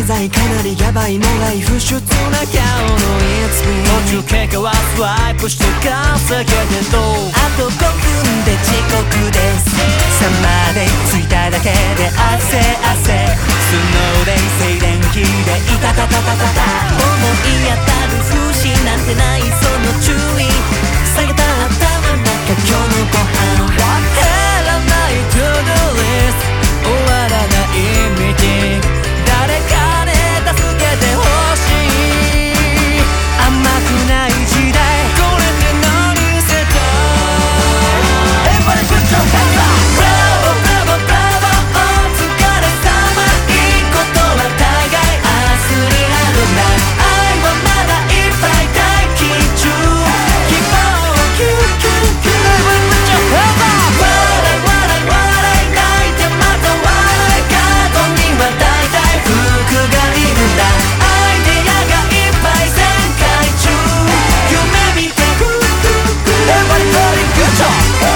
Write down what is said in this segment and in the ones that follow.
在かなりヤバいもがい不出な顔の It's me 途中経過はスワイプして稼げてどあと5分で遅刻です3まで着いただけで汗スノーデイ静電気でいたたたたたた思い当たる節なんてないその注意下げた頭の中今日のご飯は減らない To do list 終わらないミーティング誰かね助けてほしい甘くない時代これで何世代 Everybody put your hands up Bravo bravo bravo お疲れ様いいことは大概明日にあるんだ愛はまだいっぱい待機中希望はキューキューキュー Everybody put your hands up 笑い笑い笑い泣いてまた笑い過去には大体服がいるんだアイデアがいっぱい全開中夢見てグーグーグー Everybody party good job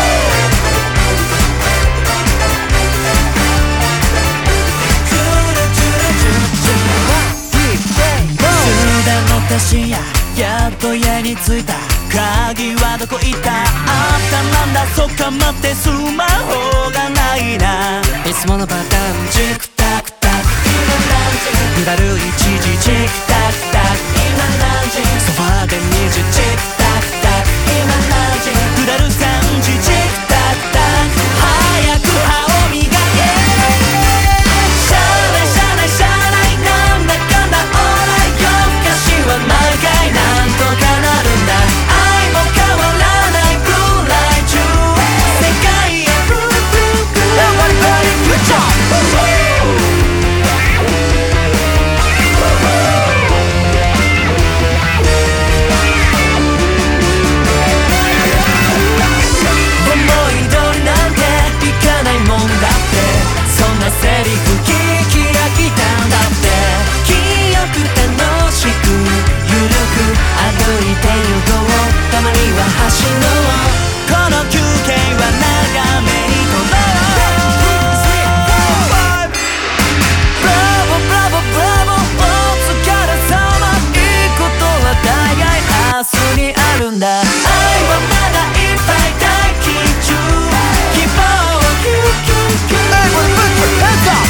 終電の足しややっと家に着いた鍵はどこ行ったあったなんだそっか待ってスマホがないないつものパターンチクタクタク今何時だるい1時チクタクタク今何時ソファーで2時チクタクタク今何時下る3時チクタクタク早く歯を磨けしゃあないしゃあないしゃあないなんだかんだオーライ夜更かしは毎回なんとかなるんだ愛も変わらないくらい中世界へフーフーフー Everybody party good job 思い通りなんていかないもんだってそんなセリフ聞き飽きたんだって記憶楽しくゆるく歩いてゆこうたまには走ろうこの休憩は長めにとろう Bravo Bravo Bravo お疲れ様いいことは大概明日にあるんだ愛はまだいっぱい待機中希望はキューキューキュー Everybody put your hands up